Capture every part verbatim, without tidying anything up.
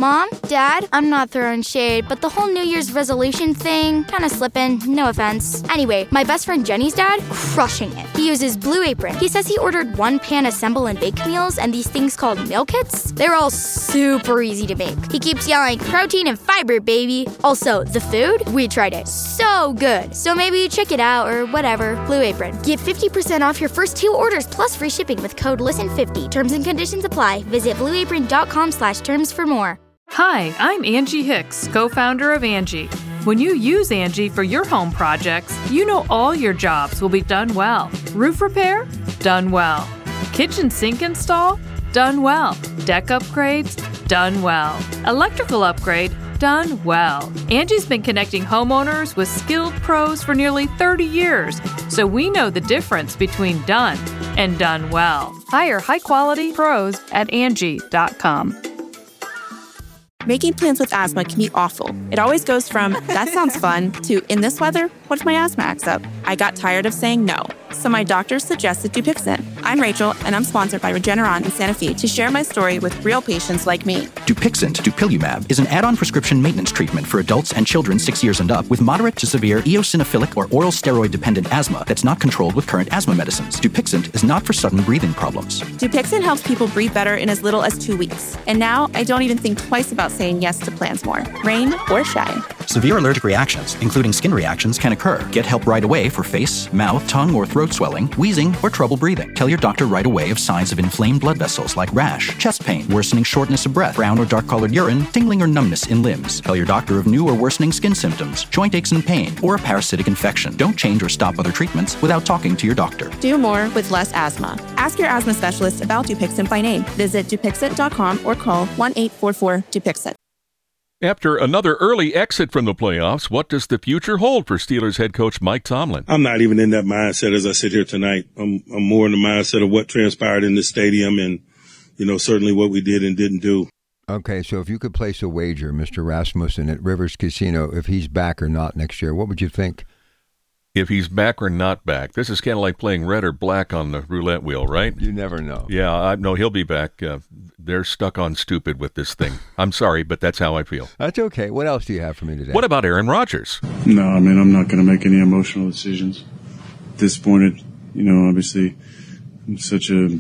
Mom, Dad, I'm not throwing shade, but the whole New Year's resolution thing, kind of slipping, no offense. Anyway, my best friend Jenny's dad, crushing it. He uses Blue Apron. He says he ordered one pan assemble and bake meals and these things called meal kits. They're all super easy to make. He keeps yelling, protein and fiber, baby. Also, the food, we tried it. So good. So maybe check it out or whatever. Blue Apron. Get fifty percent off your first two orders plus free shipping with code listen fifty. Terms and conditions apply. Visit blueapron.com slash terms for more. Hi, I'm Angie Hicks, co-founder of Angie. When you use Angie for your home projects, you know all your jobs will be done well. Roof repair? Done well. Kitchen sink install? Done well. Deck upgrades? Done well. Electrical upgrade? Done well. Angie's been connecting homeowners with skilled pros for nearly thirty years, so we know the difference between done and done well. Hire high-quality pros at Angie dot com. Making plans with asthma can be awful. It always goes from, that sounds fun, to, in this weather, what if my asthma acts up? I got tired of saying no, so my doctor suggested Dupixent. I'm Rachel, and I'm sponsored by Regeneron in Santa Fe to share my story with real patients like me. Dupixent, dupilumab, is an add-on prescription maintenance treatment for adults and children six years and up with moderate to severe eosinophilic or oral steroid-dependent asthma that's not controlled with current asthma medicines. Dupixent is not for sudden breathing problems. Dupixent helps people breathe better in as little as two weeks. And now, I don't even think twice about saying yes to plans more, rain or shine. Severe allergic reactions, including skin reactions, can occur. Get help right away for face, mouth, tongue, or throat swelling, wheezing, or trouble breathing. Tell your doctor right away of signs of inflamed blood vessels like rash, chest pain, worsening shortness of breath, brown or dark-colored urine, tingling or numbness in limbs. Tell your doctor of new or worsening skin symptoms, joint aches and pain, or a parasitic infection. Don't change or stop other treatments without talking to your doctor. Do more with less asthma. Ask your asthma specialist about Dupixent by name. Visit Dupixent dot com or call one eight four four Dupixent. After another early exit from the playoffs, what does the future hold for Steelers head coach Mike Tomlin? I'm not even in that mindset as I sit here tonight. I'm, I'm more in the mindset of what transpired in this stadium and, you know, certainly what we did and didn't do. Okay, so if you could place a wager, Mister Rasmussen, at Rivers Casino, if he's back or not next year, what would you think? If he's back or not back. This is kind of like playing red or black on the roulette wheel, right? You never know. Yeah, I no, he'll be back. Uh, they're stuck on stupid with this thing. I'm sorry, but that's how I feel. That's okay. What else do you have for me today? What about Aaron Rodgers? No, I mean, I'm not going to make any emotional decisions. Disappointed, you know, obviously, it's such a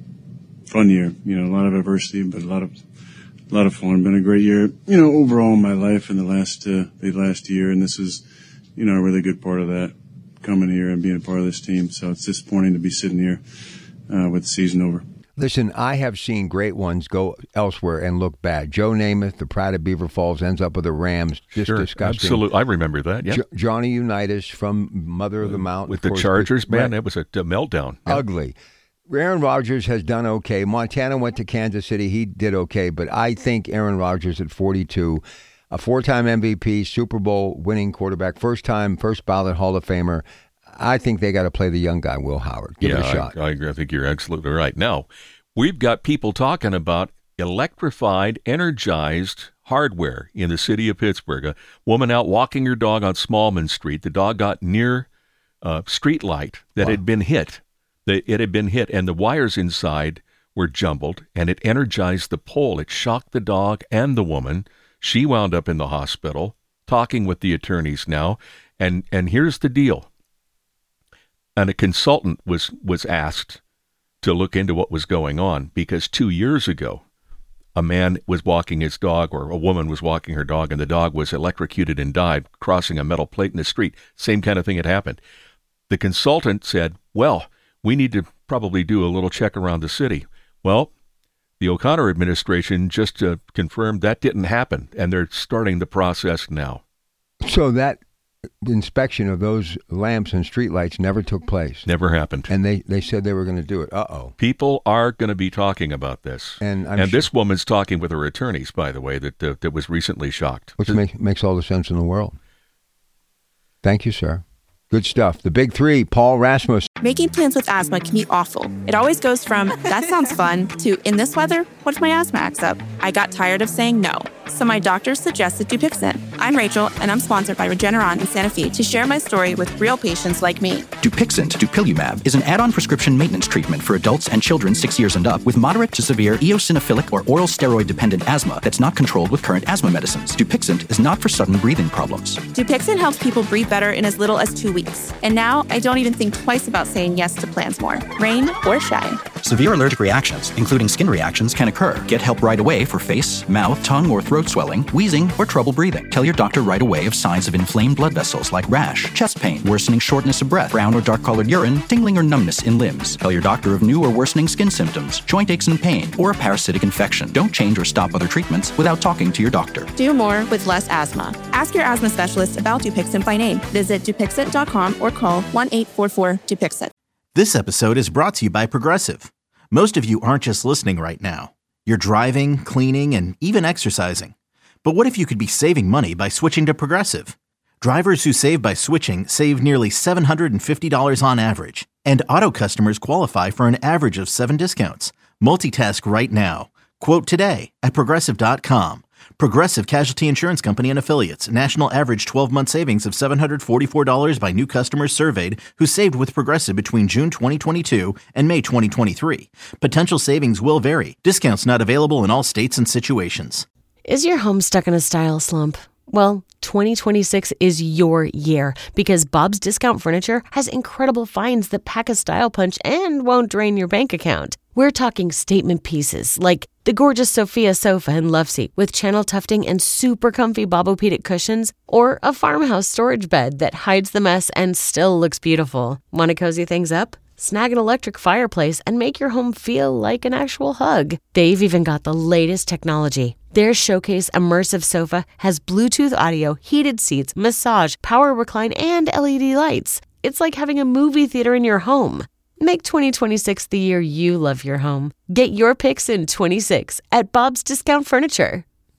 fun year. You know, a lot of adversity, but a lot of a lot of fun. Been a great year, you know, overall in my life in the last uh, the last year, and this is, you know, a really good part of that, coming here and being a part of this team. So it's disappointing to be sitting here uh, with the season over. Listen, I have seen great ones go elsewhere and look bad. Joe Namath, the Pride of Beaver Falls, ends up with the Rams. Just sure, disgusting. Absolutely. I remember that, yeah. Jo- Johnny Unitas from Mother of the Mountain. With the course, Chargers, with, man, right. that was a, a meltdown. Yeah. Ugly. Aaron Rodgers has done okay. Montana went to Kansas City. He did okay. But I think Aaron Rodgers at forty-two, a four-time M V P, Super Bowl winning quarterback, first time, first ballot Hall of Famer. I think they got to play the young guy, Will Howard. Give yeah, it a shot. I, I think you're absolutely right. Now, we've got people talking about electrified, energized hardware in the city of Pittsburgh. A woman out walking her dog on Smallman Street. The dog got near a street light that wow. had been hit. It had been hit, and the wires inside were jumbled, and it energized the pole. It shocked the dog and the woman. She wound up in the hospital, talking with the attorneys now, and, and here's the deal. And a consultant was, was asked to look into what was going on, because two years ago, a man was walking his dog, or a woman was walking her dog, and the dog was electrocuted and died crossing a metal plate in the street. Same kind of thing had happened. The consultant said, well, we need to probably do a little check around the city. Well, the O'Connor administration just uh, confirmed that didn't happen, and they're starting the process now. So that inspection of those lamps and streetlights never took place. Never happened. And they, they said they were going to do it. Uh-oh. People are going to be talking about this. And, I'm and sure, this woman's talking with her attorneys, by the way, that uh, that was recently shocked. Which make, makes all the sense in the world. Thank you, sir. Good stuff. The big three, Paul Rasmussen. Making plans with asthma can be awful. It always goes from, that sounds fun, to, in this weather, what if my asthma acts up? I got tired of saying no, so my doctor suggested Dupixent. I'm Rachel, and I'm sponsored by Regeneron in Santa Fe to share my story with real patients like me. Dupixent, dupilumab, is an add-on prescription maintenance treatment for adults and children six years and up with moderate to severe eosinophilic or oral steroid-dependent asthma that's not controlled with current asthma medicines. Dupixent is not for sudden breathing problems. Dupixent helps people breathe better in as little as two weeks. And now I don't even think twice about saying yes to plans more, rain or shine. Severe allergic reactions, including skin reactions, can occur. Get help right away for face, mouth, tongue, or throat swelling, wheezing, or trouble breathing. Tell your doctor right away of signs of inflamed blood vessels like rash, chest pain, worsening shortness of breath, brown or dark-colored urine, tingling or numbness in limbs. Tell your doctor of new or worsening skin symptoms, joint aches and pain, or a parasitic infection. Don't change or stop other treatments without talking to your doctor. Do more with less asthma. Ask your asthma specialist about Dupixent by name. Visit Dupixent dot com or call one eight four four Dupixent. This episode is brought to you by Progressive. Most of you aren't just listening right now. You're driving, cleaning, and even exercising. But what if you could be saving money by switching to Progressive? Drivers who save by switching save nearly seven hundred fifty dollars on average. And auto customers qualify for an average of seven discounts. Multitask right now. Quote today at Progressive dot com. Progressive Casualty Insurance Company and Affiliates. National average twelve-month savings of seven hundred forty-four dollars by new customers surveyed who saved with Progressive between June twenty twenty-two and May twenty twenty-three. Potential savings will vary. Discounts not available in all states and situations. Is your home stuck in a style slump? Well, twenty twenty-six is your year because Bob's Discount Furniture has incredible finds that pack a style punch and won't drain your bank account. We're talking statement pieces like the gorgeous Sophia sofa and love seat with channel tufting and super comfy Bobopedic cushions, or a farmhouse storage bed that hides the mess and still looks beautiful. Want to cozy things up? Snag an electric fireplace and make your home feel like an actual hug. They've even got the latest technology. Their Showcase Immersive Sofa has Bluetooth audio, heated seats, massage, power recline, and L E D lights. It's like having a movie theater in your home. Make twenty twenty-six the year you love your home. Get your picks in twenty-six at Bob's Discount Furniture.